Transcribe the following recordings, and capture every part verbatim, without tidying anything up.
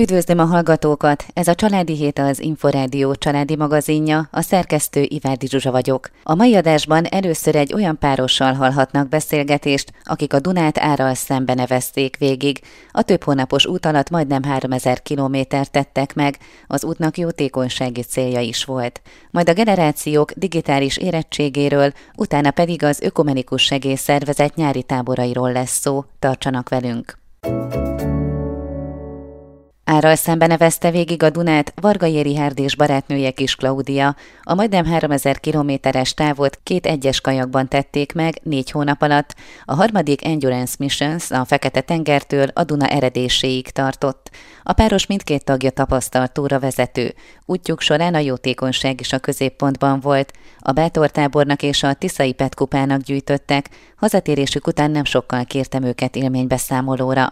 Üdvözlöm a hallgatókat! Ez a Családi Hét, az Inforádió családi magazinja, a szerkesztő Ivárdi Zsuzsa vagyok. A mai adásban először egy olyan párossal hallhatnak beszélgetést, akik a Dunát árral szembe nevezték végig. A több hónapos út alatt majdnem háromezer kilométert tettek meg, az útnak jótékonysági célja is volt. Majd a generációk digitális érettségéről, utána pedig az Ökumenikus Segélyszervezet nyári táborairól lesz szó. Tartsanak velünk! Árral szembe nevezte végig a Dunát Vargai Richárd és barátnője Kiss Klaudia. A majdnem háromezer kilométeres távot két egyes kajakban tették meg négy hónap alatt. A harmadik Endurance Missions a Fekete-tengertől a Duna eredéséig tartott. A páros mindkét tagja tapasztalt túravezető. Útjuk során a jótékonyság is a középpontban volt. A bátortábornak és a Tiszai Petkupának gyűjtöttek. Hazatérésük után nem sokkal kértem őket élménybeszámolóra.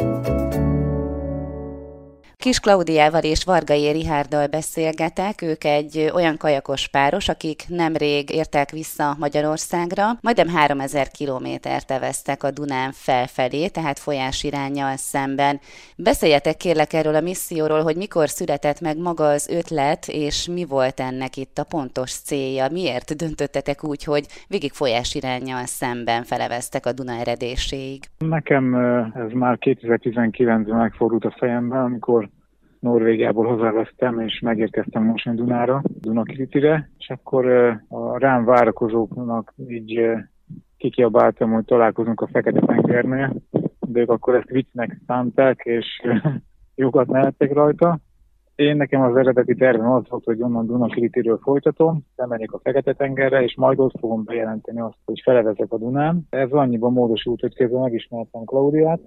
Kiss Klaudiával és Vargai Richárddal beszélgetek, ők egy olyan kajakos páros, akik nemrég értek vissza Magyarországra, majdnem háromezer kilométert teveztek a Dunán felfelé, tehát folyásiránnyal szemben. Beszéljetek kérlek erről a misszióról, hogy mikor született meg maga az ötlet, és mi volt ennek itt a pontos célja, miért döntöttetek úgy, hogy végig folyásiránnyal szemben feleveztek a Duna eredéséig? Nekem ez már kétezer-tizenkilencben megfordult a fejemben, amikor Norvégiából hazaveztem, és megérkeztem Mosony Dunára, Dunakilitire, és akkor a rám várakozóknak így kikiabáltam, hogy találkozunk a Fekete-tengernél, de ők akkor ezt viccnek szánták, és jókat nevettek rajta. Én nekem az eredeti tervem az volt, hogy onnan Dunakilitiről folytatom, bemegyek a Fekete-tengerre, és majd ott fogom bejelenteni azt, hogy felevezek a Dunán. Ez annyiban módosult, hogy közben megismertem Klaudiát,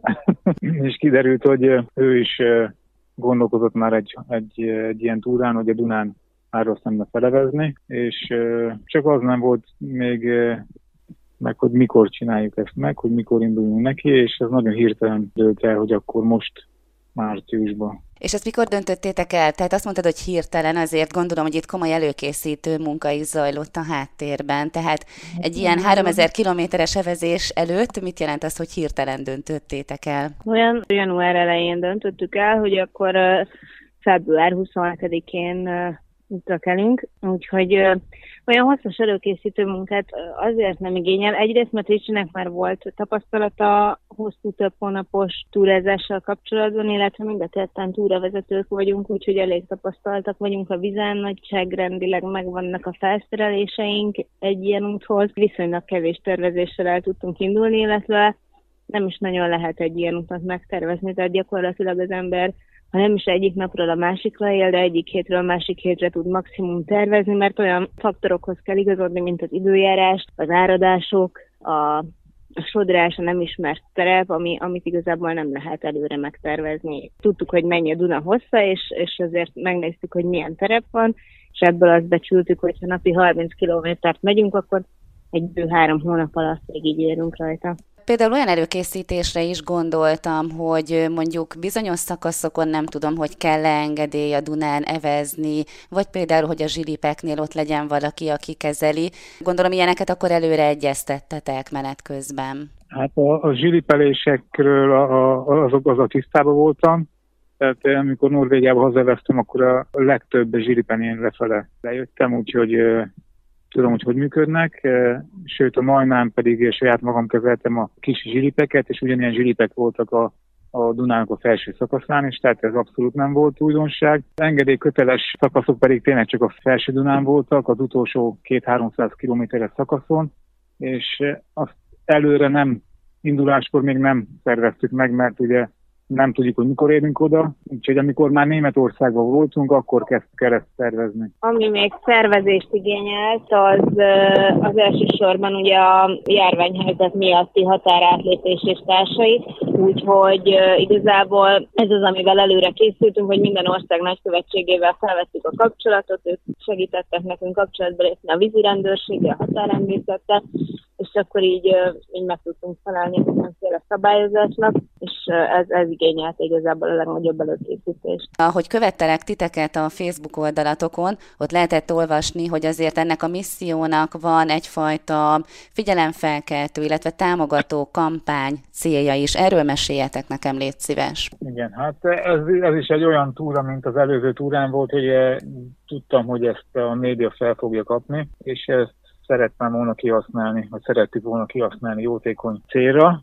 és kiderült, hogy ő is gondolkozott már egy, egy, egy ilyen túrán, hogy a Dunán árral szembe felevezni, és csak az nem volt még meg, hogy mikor csináljuk ezt meg, hogy mikor induljunk neki, és ez nagyon hirtelen dőlt el, hogy akkor most márciusban. És ezt mikor döntöttétek el? Tehát azt mondtad, hogy hirtelen, azért gondolom, hogy itt komoly előkészítő munka is zajlott a háttérben. Tehát egy ilyen háromezer kilométeres evezés előtt mit jelent az, hogy hirtelen döntöttétek el? Olyan január elején döntöttük el, hogy akkor uh, február huszonhetedikén uh, útra kelünk, úgyhogy uh, olyan hosszas előkészítő munkát azért nem igényel. Egyrészt, mert Ricsinek már volt tapasztalata hosszú több hónapos túrázással kapcsolatban, illetve mind a ketten túravezetők vagyunk, úgyhogy elég tapasztaltak vagyunk a vizen, nagyságrendileg megvannak a felszereléseink egy ilyen úthoz. Viszonylag kevés tervezéssel el tudtunk indulni, illetve nem is nagyon lehet egy ilyen utat megtervezni, tehát gyakorlatilag az ember, ha nem is egyik napról a másikra él, de egyik hétről a másik hétre tud maximum tervezni, mert olyan faktorokhoz kell igazodni, mint az időjárás, az áradások, a, a sodrás, a nem ismert terep, ami, amit igazából nem lehet előre megtervezni. Tudtuk, hogy mennyi a Duna hossza, és, és azért megnéztük, hogy milyen terep van, és ebből azt becsültük, hogy ha napi harminc kilométert megyünk, akkor egy bő három hónap alatt így érünk rajta. Például olyan előkészítésre is gondoltam, hogy mondjuk bizonyos szakaszokon nem tudom, hogy kell-e engedély a Dunán evezni, vagy például, hogy a zsilipeknél ott legyen valaki, aki kezeli. Gondolom, ilyeneket akkor előre egyeztettetek menet közben. Hát a, a zsilipelésekről a, a, azok az a tisztában voltam. Tehát amikor Norvégiába hazaveztem, akkor a legtöbb zsilipen én lefele lejöttem, úgyhogy tudom, hogy hogy működnek, sőt a Majnán pedig saját magam kezeltem a kis zsilipeket, és ugyanilyen zsilipek voltak a, a Dunának a felső szakaszán is, tehát ez abszolút nem volt újdonság. Az engedélyköteles szakaszok pedig tényleg csak a felső Dunán voltak, az utolsó két-háromszáz kilométeres szakaszon, és azt előre nem, induláskor még nem szerveztük meg, mert ugye nem tudjuk, hogy mikor érünk oda, úgyhogy amikor már Németországban voltunk, akkor kezdtük el ezt tervezni. Ami még szervezést igényelt, az, az elsősorban ugye a járványhelyzet miatti határátlépés és társai, úgyhogy igazából ez az, amivel előre készültünk, hogy minden ország nagykövetségével felvettük a kapcsolatot, ők segítettek nekünk kapcsolatba lépni a vízirendőrséggel, a határrendészettel, és akkor így, így meg tudtunk felelni mindenféle szabályozásnak, és ez, ez igényelte igazából a legnagyobb előkészítést. Ahogy követtelek titeket a Facebook oldalatokon, ott lehetett olvasni, hogy azért ennek a missziónak van egyfajta figyelemfelkeltő, illetve támogató kampány célja is. Erről meséljetek nekem, légy szíves. Igen, hát ez, ez is egy olyan túra, mint az előző túrán volt, hogy tudtam, hogy ezt a média fel fogja kapni, és ezt szerettem volna kihasználni, vagy szerettük volna kihasználni jótékony célra,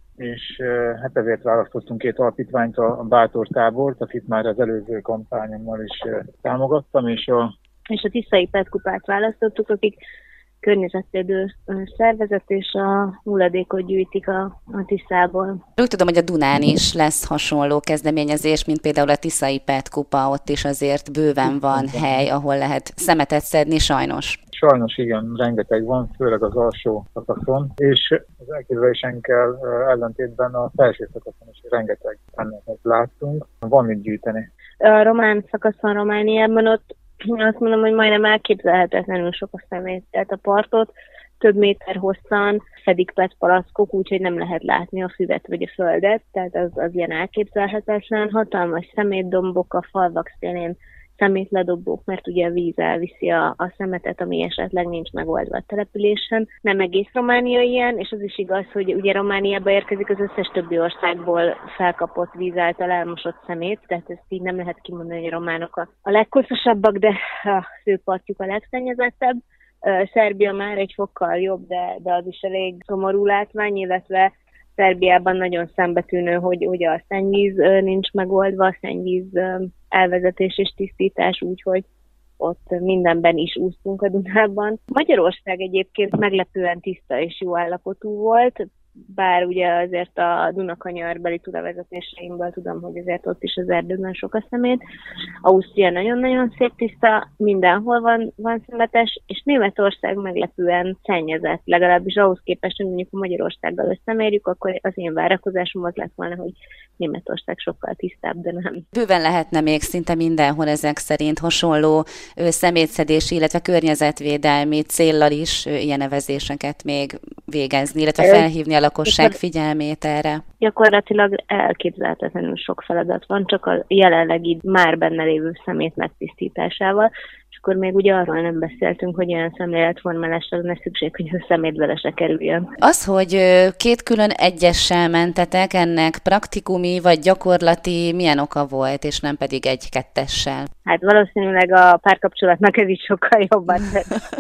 és hát ezért választottunk két alapítványt, a Bátor Tábort, akit már az előző kampányommal is támogattam, és a... És a Tiszai Petkupát választottuk, akik környezetvédő szervezet, és a hulladékot gyűjtik a, a Tiszából. Úgy tudom, hogy a Dunán is lesz hasonló kezdeményezés, mint például a Tiszai Petkupa, ott is azért bőven van hely, ahol lehet szemetet szedni, sajnos. Sajnos igen, rengeteg van, főleg az alsó szakaszon, és az elképzelésenkkel ellentétben a felső szakaszon is rengeteg szemetet láttunk. Van mit gyűjteni. A román szakaszon Romániában ott azt mondom, hogy majdnem elképzelhetetlenül sok a szemét. Tehát a partot több méter hosszan fedik pé é té palackok, úgyhogy nem lehet látni a füvet vagy a földet, tehát az, az ilyen elképzelhetetlen. Hatalmas szemétdombok a falvak szélén, szemétledobók, mert ugye a víz elviszi a, a szemetet, ami esetleg nincs megoldva a településen. Nem egész Románia ilyen, és az is igaz, hogy ugye Romániába érkezik az összes többi országból felkapott víz által elmosott szemét, tehát ezt így nem lehet kimondani, hogy a románok a, a legkoszosabbak, de a ő partjuk a legszennyezettebb. Szerbia már egy fokkal jobb, de, de az is elég szomorú látvány, illetve Szerbiában nagyon szembetűnő, hogy ugye a szennyvíz nincs megoldva, a szennyvíz elvezetés és tisztítás, úgyhogy ott mindenben is úsztunk a Dunában. Magyarország egyébként meglepően tiszta és jó állapotú volt, bár ugye azért a Dunakanyarbeli túravezetéseimből tudom, hogy azért ott is az erdőben sok a szemét. Ausztria nagyon-nagyon szép tiszta, mindenhol van, van szemetes, és Németország meglepően szennyezett, legalábbis ahhoz képest, hogy mondjuk a Magyarországgal összemérjük, akkor az én várakozásom az lett volna, hogy Németország sokkal tisztább, de nem. Bőven lehetne még szinte mindenhol ezek szerint hasonló szemétszedési, illetve környezetvédelmi céllal is ilyen nevezéseket még végezni, illetve felhívni a lakosság figyelmét erre. Gyakorlatilag elképzelhetetlenül sok feladat van, csak a jelenlegi már benne lévő szemét megtisztításával, és akkor még ugye arról nem beszéltünk, hogy olyan szemléletformálásra lenne szükség, hogy a szemét bele se kerüljön. Az, hogy két külön egyessel mentetek, ennek praktikumi vagy gyakorlati milyen oka volt, és nem pedig egy kettessel? Hát valószínűleg a párkapcsolatnak ez is sokkal jobban tett.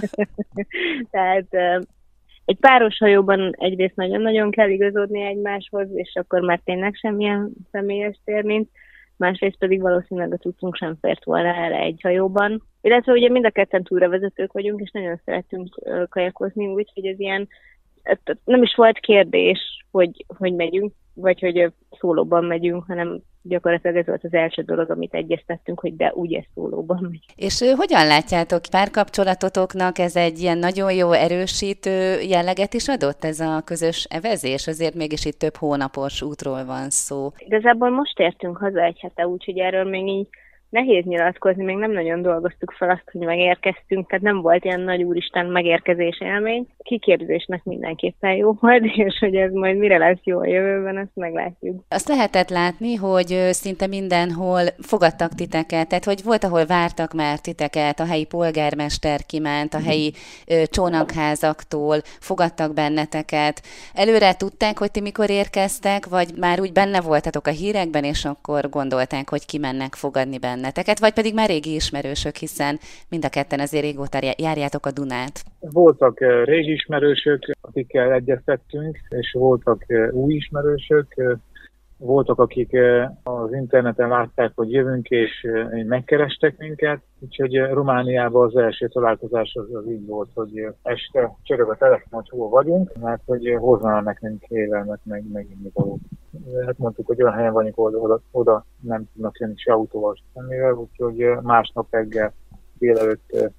Tehát egy páros hajóban egyrészt nagyon-nagyon kell igazodni egymáshoz, és akkor már tényleg semmilyen személyes tér nincs, másrészt pedig valószínűleg a cuccunk sem fért volna erre egy hajóban. Illetve ugye mind a ketten túravezetők vagyunk, és nagyon szeretünk kajakozni, úgyhogy ez ilyen, nem is volt kérdés, hogy, hogy megyünk, vagy hogy szólóban megyünk, hanem gyakorlatilag ez volt az első dolog, amit egyeztettünk, hogy de ugye szólóban megy. És hogyan látjátok, párkapcsolatotoknak ez egy ilyen nagyon jó erősítő jelleget is adott, ez a közös evezés? Azért mégis itt több hónapos útról van szó. Igazából most értünk haza egy hete, úgyhogy erről még így nehéz nyilatkozni, még nem nagyon dolgoztuk fel azt, hogy megérkeztünk, tehát nem volt ilyen nagy úristen megérkezés élmény. Kiképzésnek mindenképpen jó volt, és hogy ez majd mire lesz jó a jövőben, azt meglátjuk. Azt lehetett látni, hogy szinte mindenhol fogadtak titeket, tehát hogy volt, ahol vártak már titeket, a helyi polgármester kiment, a helyi ö, csónakházaktól fogadtak benneteket. Előre tudták, hogy ti mikor érkeztek, vagy már úgy benne voltatok a hírekben, és akkor gondolták, hogy kimennek fogadni benneteket, vagy pedig már régi ismerősök, hiszen mind a ketten azért régóta járjátok a Dunát. Voltak régi ismerősök, akikkel egyeztettünk, és voltak új ismerősök, voltak, akik az interneten látták, hogy jövünk, és megkerestek minket, úgyhogy Romániában az első találkozás az, az így volt, hogy este csörög a telefon, hogy hol vagyunk, mert hogy hozzanak nekünk élelmet, meg, meg inni valót. Hát mondtuk, hogy olyan helyen vagyunk, oda, oda nem tudnak jönni se autóval, semmivel, úgyhogy másnap reggel délelőtt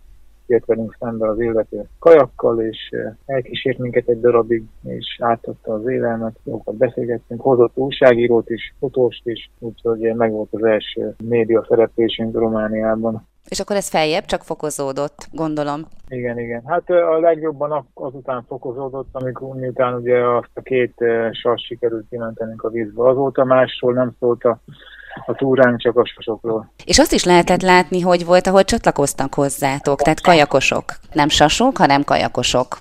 jött velünk szembe az illető kajakkal, és elkísért minket egy darabig, és átadta az élelmet, jókat beszélgettünk, hozott újságírót is, fotóst is, úgyhogy meg volt az első média szereplésünk Romániában. És akkor ez feljebb csak fokozódott, gondolom. Igen, igen. Hát a legjobban azután fokozódott, amikor miután ugye azt a két sas sikerült kimentenünk a vízbe. Azóta másról nem szólt a, a túránk, csak a sasokról. És azt is lehetett látni, hogy volt, ahol csatlakoztak hozzátok, tehát kajakosok. Nem sasok, hanem kajakosok.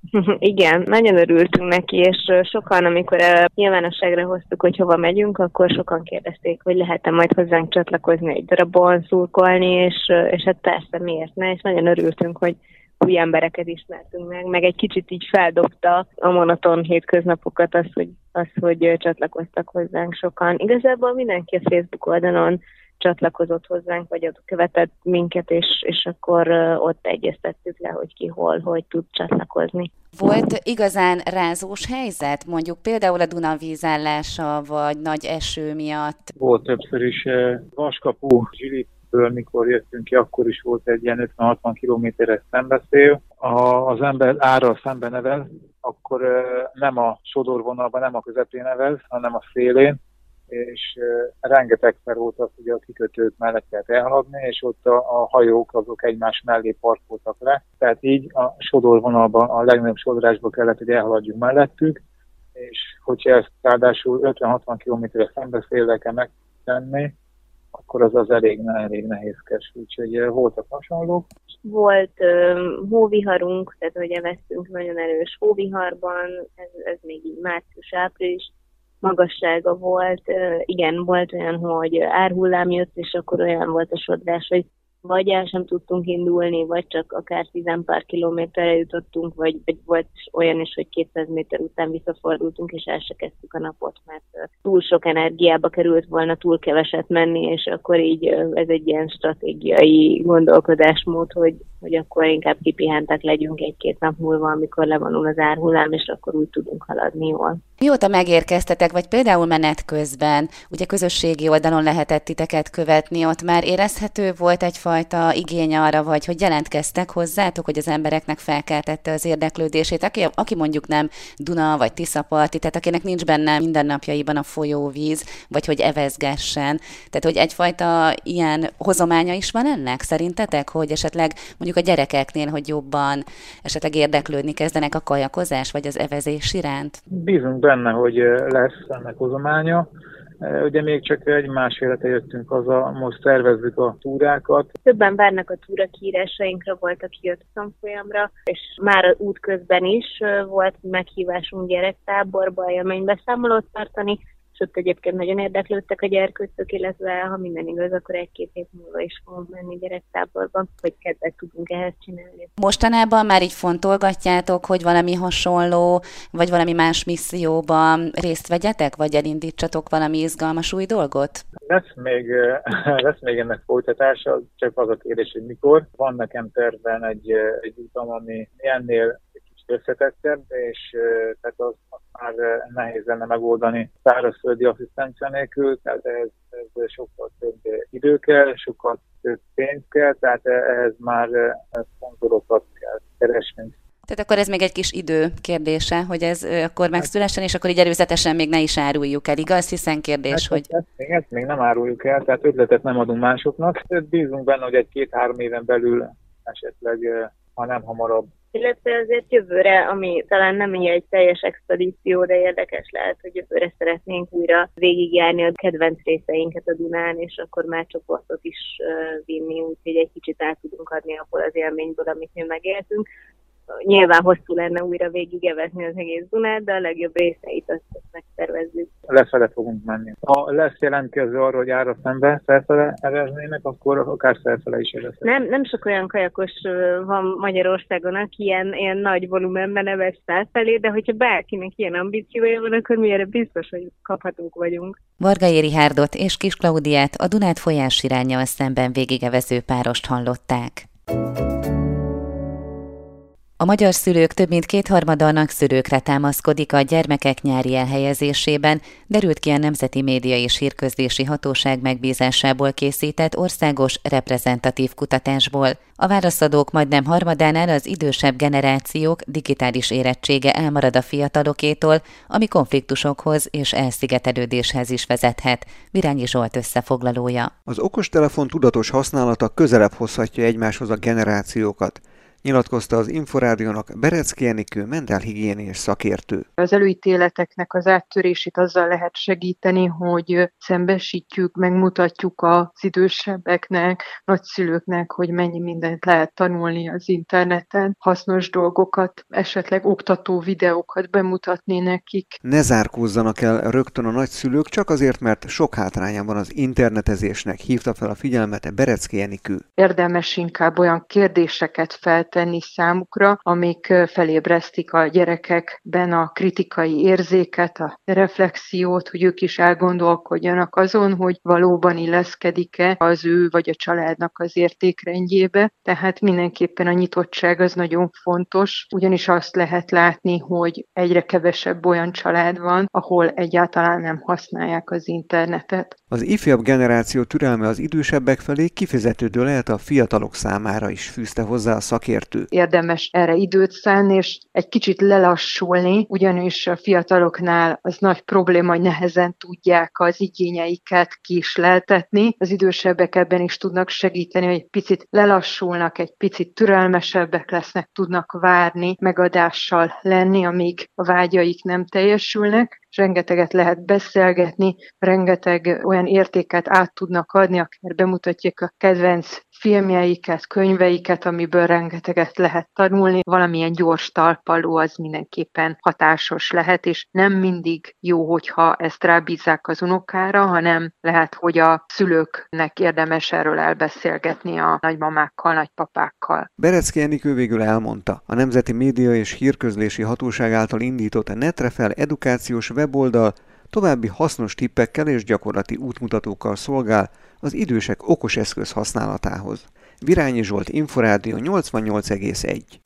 Igen, nagyon örültünk neki, és sokan, amikor nyilvánosságra hoztuk, hogy hova megyünk, akkor sokan kérdezték, hogy lehet-e majd hozzánk csatlakozni egy darabon, szurkolni, és, és hát persze, miért ne, és nagyon örültünk, hogy új embereket ismertünk meg, meg egy kicsit így feldobta a monoton hétköznapokat az, hogy, az, hogy csatlakoztak hozzánk sokan. Igazából mindenki a Facebook oldalon csatlakozott hozzánk, vagy ott követett minket, és, és akkor ott egyeztettük le, hogy ki hol, hogy tud csatlakozni. Volt igazán rázós helyzet, mondjuk például a Duna vízállása, vagy nagy eső miatt? Volt többször is Vaskapu, Zsilipből, mikor jöttünk ki, akkor is volt egy ilyen ötven-hatvan kilométeres szembeszél. Ha az ember árral szembe nevel, akkor nem a sodorvonalban, nem a közepén nevel, hanem a szélén, és uh, rengetegszer volt az, hogy a kikötők mellett kellett elhaladni, és ott a, a hajók azok egymás mellé parkoltak le. Tehát így a sodorvonalban, a legnagyobb sodrásba kellett, hogy elhaladjunk mellettük, és hogyha ezt ráadásul ötven-hatvan kilométerre szembeszéllel kell megtenni, akkor az az elég, elég nehézkes. Úgyhogy uh, voltak hasonlók. Volt um, hóviharunk, tehát hogy evesztünk nagyon erős hóviharban, ez, ez még így március-április magassága volt. Igen, volt olyan, hogy árhullám jött, és akkor olyan volt a sodrás, hogy vagy el sem tudtunk indulni, vagy csak akár tizen pár kilométerre jutottunk, vagy, vagy volt olyan is, hogy kétszáz méter után visszafordultunk, és el se kezdtük a napot, mert túl sok energiába került volna túl keveset menni, és akkor így ez egy ilyen stratégiai gondolkodásmód, hogy, hogy akkor inkább kipihentek legyünk egy-két nap múlva, amikor levonul az árhullám, és akkor úgy tudunk haladni jól. Mióta megérkeztetek, vagy például menet közben, ugye közösségi oldalon lehetett titeket követni, ott már érezhető volt egyfajta igény arra, vagy hogy jelentkeztek hozzátok, hogy az embereknek felkeltette az érdeklődését, aki, aki mondjuk nem Duna vagy Tiszaparti, tehát akinek nincs benne mindennapjaiban a folyóvíz, vagy hogy evezgessen. Tehát, hogy egyfajta ilyen hozománya is van ennek szerintetek, hogy esetleg mondjuk a gyerekeknél, hogy jobban esetleg érdeklődni kezdenek a kajakozás, vagy az evezés iránt? Bízunk benne, hogy lesz ennek hozománya. Ugye még csak egy másfél hete jöttünk haza, most szervezzük a túrákat. Többen várnak a túra kiírásainkra, volt, aki jött tanfolyamra, és már útközben is volt meghívásunk gyerektáborba, élménybeszámolót tartani, és ott egyébként nagyon érdeklődtek a gyerkőcök, illetve ha minden igaz, akkor egy-két hét múlva is fogunk menni gyerektáborba, hogy kedvet tudunk ehhez csinálni. Mostanában már így fontolgatjátok, hogy valami hasonló, vagy valami más misszióban részt vegyetek, vagy elindítsatok valami izgalmas új dolgot? Lesz még, lesz még ennek folytatása, csak az a kérdés, hogy mikor. Van nekem tervben egy, egy utam, ami ennél összetettebb, és tehát az, az már nehéz lenne megoldani szárazföldi asszisztencia nélkül, tehát ez, ez sokkal több idő kell, sokkal több pénz kell, tehát ehhez már szponzorokat kell keresni. Tehát akkor ez még egy kis idő kérdése, hogy ez akkor megszülessen, és akkor így előzetesen még ne is áruljuk el, igaz? Hiszen kérdés, hát, hogy... Ezt még, ezt még nem áruljuk el, tehát ötletet nem adunk másoknak. Bízunk benne, hogy egy-két-három éven belül esetleg, ha nem hamarabb. Illetve azért jövőre, ami talán nem így egy teljes expedíció, de érdekes lehet, hogy jövőre szeretnénk újra végigjárni a kedvenc részeinket a Dunán, és akkor már csoportot is vinni, úgyhogy egy kicsit át tudunk adni abból az élményből, amit mi megéltünk. Nyilván hosszú lenne újra végigevezni az egész Dunát, de a legjobb részeit azt, azt megtervezzük. Lefele fogunk menni. Ha lesz jelentkező arra, hogy ára szembe felfele eveznének, akkor akár felfele is eveznek. Nem, nem sok olyan kajakos van Magyarországon, aki ilyen, ilyen nagy volumenben evez felfelé, de hogyha bárkinek ilyen ambíciója van, akkor mi erre biztos, hogy kaphatók vagyunk. Vargai Rihárdot és Kiss Klaudiát, a Dunát folyás iránnyal szemben végigevező párost hallották. A magyar szülők több mint kétharmada a nagyszülőkre támaszkodik a gyermekek nyári elhelyezésében, derült ki a Nemzeti Média és Hírközlési Hatóság megbízásából készített országos reprezentatív kutatásból. A válaszadók majdnem harmadánál az idősebb generációk digitális érettsége elmarad a fiatalokétól, ami konfliktusokhoz és elszigetelődéshez is vezethet. Virányi Zsolt összefoglalója. Az okostelefon tudatos használata közelebb hozhatja egymáshoz a generációkat, nyilatkozta az Inforádiónak Berecki Enikő mentálhigiéniás szakértő. Az előítéleteknek az áttörését azzal lehet segíteni, hogy szembesítjük, megmutatjuk az idősebbeknek, nagyszülőknek, hogy mennyi mindent lehet tanulni az interneten, hasznos dolgokat, esetleg oktató videókat bemutatni nekik. Ne zárkózzanak el rögtön a nagyszülők, csak azért, mert sok hátránya van az internetezésnek, hívta fel a figyelmet Berecki Enikő. Érdemes inkább olyan kérdéseket feltenni, tenni számukra, amik felébresztik a gyerekekben a kritikai érzéket, a reflexiót, hogy ők is elgondolkodjanak azon, hogy valóban illeszkedik-e az ő vagy a családnak az értékrendjébe. Tehát mindenképpen a nyitottság az nagyon fontos, ugyanis azt lehet látni, hogy egyre kevesebb olyan család van, ahol egyáltalán nem használják az internetet. Az ifjabb generáció türelme az idősebbek felé kifizetődő lehet a fiatalok számára is, fűzte hozzá a szakértő. Érdemes erre időt szánni, és egy kicsit lelassulni, ugyanis a fiataloknál az nagy probléma, hogy nehezen tudják az igényeiket kisleltetni. Az idősebbek ebben is tudnak segíteni, hogy egy picit lelassulnak, egy picit türelmesebbek lesznek, tudnak várni, megadással lenni, amíg a vágyaik nem teljesülnek. Rengeteget lehet beszélgetni, rengeteg olyan értéket át tudnak adni, akár bemutatják a kedvenc filmjeiket, könyveiket, amiből rengeteget lehet tanulni. Valamilyen gyors talpaló az mindenképpen hatásos lehet, és nem mindig jó, hogyha ezt rábízzák az unokára, hanem lehet, hogy a szülőknek érdemes erről elbeszélgetni a nagymamákkal, nagypapákkal. Berecki Enikő végül elmondta, a Nemzeti Média és Hírközlési Hatóság által indított a Netrefel edukációs weboldal további hasznos tippekkel és gyakorlati útmutatókkal szolgál az idősek okos eszköz használatához. Virányi Zsolt, Inforádió nyolcvannyolc egész egy.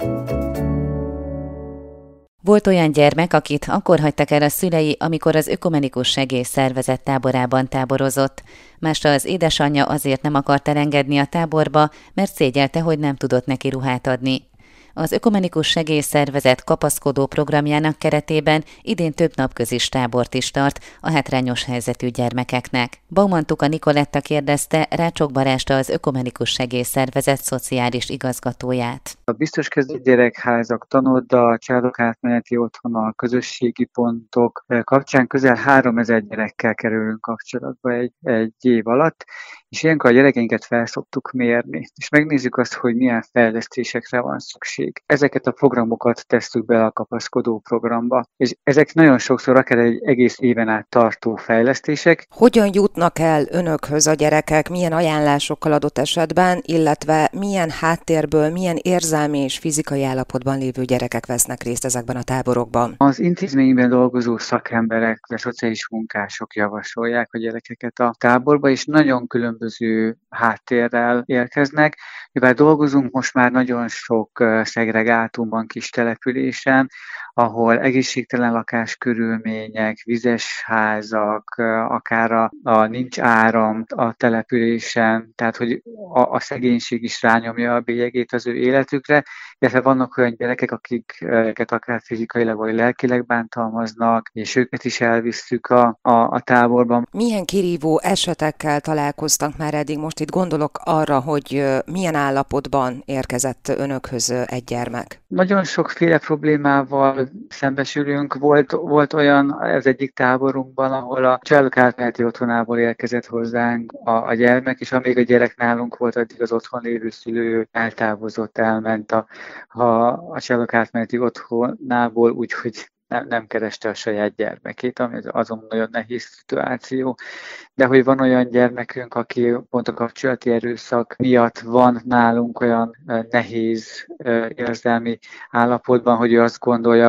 Volt olyan gyermek, akit akkor hagytak el a szülei, amikor az Ökumenikus Segélyszervezet táborában táborozott. Másra az édesanyja azért nem akart elengedni a táborba, mert szégyelte, hogy nem tudott neki ruhát adni. Az Ökumenikus Segélyszervezet kapaszkodó programjának keretében idén több napközis tábort is tart a hátrányos helyzetű gyermekeknek. Baumann Tuka Nikoletta kérdezte Rácsok Barást, az Ökumenikus Segélyszervezet szociális igazgatóját. A biztos kezdett gyerekházak, tanoda, családok átmeneti otthona, közösségi pontok kapcsán közel háromezer gyerekkel kerülünk kapcsolatba egy, egy év alatt, és ilyenkor a gyerekeinket fel szoktuk mérni, és megnézzük azt, hogy milyen fejlesztésekre van szükség. Ezeket a programokat tesszük bele a kapaszkodó programba, és ezek nagyon sokszor akár egy egész éven át tartó fejlesztések. Hogyan jutnak el önökhöz a gyerekek, milyen ajánlásokkal adott esetben, illetve milyen háttérből, milyen érzelmi és fizikai állapotban lévő gyerekek vesznek részt ezekben a táborokban? Az intézményben dolgozó szakemberek, a szociális munkások javasolják a gyerekeket a táborba, és nagyon különböző háttérrel érkeznek. Mivel dolgozunk most már nagyon sok szegregátumban, kis településen, ahol egészségtelen lakáskörülmények, vizes házak, akár a, a nincs áram a településen, tehát hogy a, a szegénység is rányomja a bélyegét az ő életükre, illetve vannak olyan gyerekek, akiket akár fizikailag vagy lelkileg bántalmaznak, és őket is elvisszük a, a, a táborban. Milyen kirívó esetekkel találkoztak már eddig? Most itt gondolok arra, hogy milyen állapotban érkezett önökhöz egy gyermek. Nagyon sokféle problémával szembesülünk. Volt, volt olyan az egyik táborunkban, ahol a családok átmeneti otthonából érkezett hozzánk a, a gyermek, és amíg a gyerek nálunk volt, addig az otthon lévő szülő eltávozott, elment a, a, a családok átmeneti otthonából, úgyhogy nem, nem kereste a saját gyermekét, ami azon nagyon nehéz szituáció. De hogy van olyan gyermekünk, aki pont a kapcsolati erőszak miatt van nálunk olyan nehéz érzelmi állapotban, hogy ő azt gondolja, hogy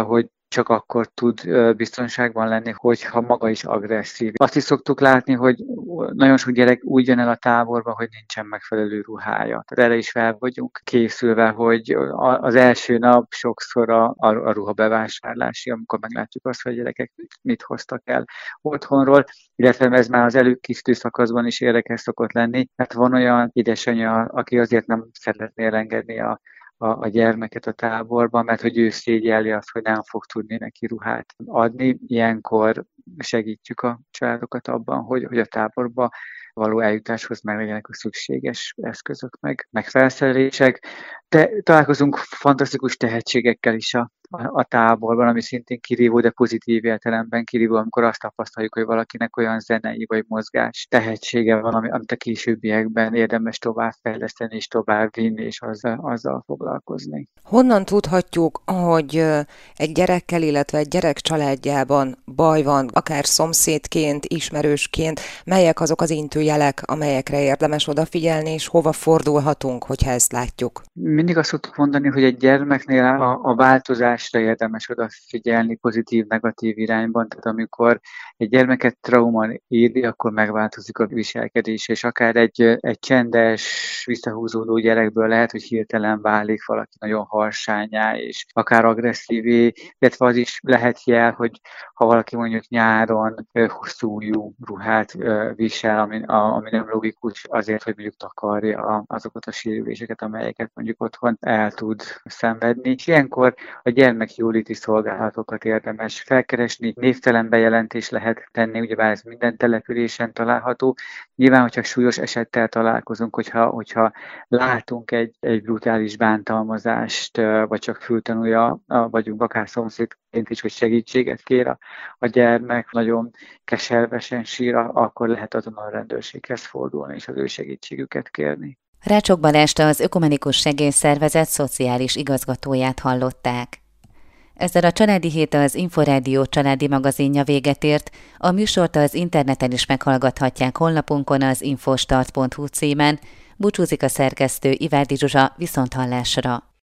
csak akkor tud biztonságban lenni, hogyha maga is agresszív. Azt is szoktuk látni, hogy nagyon sok gyerek úgy jön el a táborba, hogy nincsen megfelelő ruhája. Tehát erre is fel vagyunk készülve, hogy az első nap sokszor a, a ruha bevásárlási, amikor meglátjuk azt, hogy a gyerekek mit, mit hoztak el otthonról, illetve ez már az előkészítő szakaszban is érdekes szokott lenni, mert van olyan édesanyja, aki azért nem szeretné elengedni a A, a gyermeket a táborban, mert hogy ő szégyelli azt, hogy nem fog tudni neki ruhát adni. Ilyenkor segítjük a családokat abban, hogy, hogy a táborba való eljutáshoz meg legyenek a szükséges eszközök, meg, meg felszerelések. De találkozunk fantasztikus tehetségekkel is a, a, a táborban, ami szintén kirívó, de pozitív értelemben kirívó, amikor azt tapasztaljuk, hogy valakinek olyan zenei vagy mozgás tehetsége van, ami, amit a későbbiekben érdemes továbbfejleszteni és továbbvinni, és azzal, azzal foglalkozni. Honnan tudhatjuk, hogy egy gyerekkel, illetve egy gyerek családjában baj van, akár szomszédként, ismerősként, melyek azok az intőjelek, amelyekre érdemes odafigyelni, és hova fordulhatunk, hogyha ezt látjuk? Mindig azt szoktuk mondani, hogy egy gyermeknél a, a változásra érdemes odafigyelni pozitív-negatív irányban, tehát amikor egy gyermeket trauma éri, akkor megváltozik a viselkedés, és akár egy, egy csendes, visszahúzódó gyerekből lehet, hogy hirtelen válik valaki nagyon harsányá, és akár agresszívé, illetve az is lehet jel, hogy ha valaki mondjuk nyáron hosszújú ruhát visel, ami, ami nem logikus, azért, hogy mondjuk takarja azokat a sérüléseket, amelyeket mondjuk otthon el tud szenvedni. És ilyenkor a gyermekjóléti szolgálatokat érdemes felkeresni, névtelen bejelentés lehet tenni, ugyebár ez minden településen található. Nyilván, hogyha súlyos esettel találkozunk, hogyha, hogyha látunk egy, egy brutális bántalmazást, vagy csak fültanúja vagyunk, akár szomszédként is, hogy segítséget kér a, a gyermek, nagyon keservesen sír, akkor lehet azonnal a rendőrséghez fordulni, és az ő segítségüket kérni. Rácsok Balást, az Ökumenikus Segélyszervezet szociális igazgatóját hallották. Ezzel a Családi Hét, az Inforádió családi magazinja véget ért, a műsort az interneten is meghallgathatják honlapunkon az infostart pont hu címen. Búcsúzik a szerkesztő, Ivárdi Zsuzsa, viszonthallásra.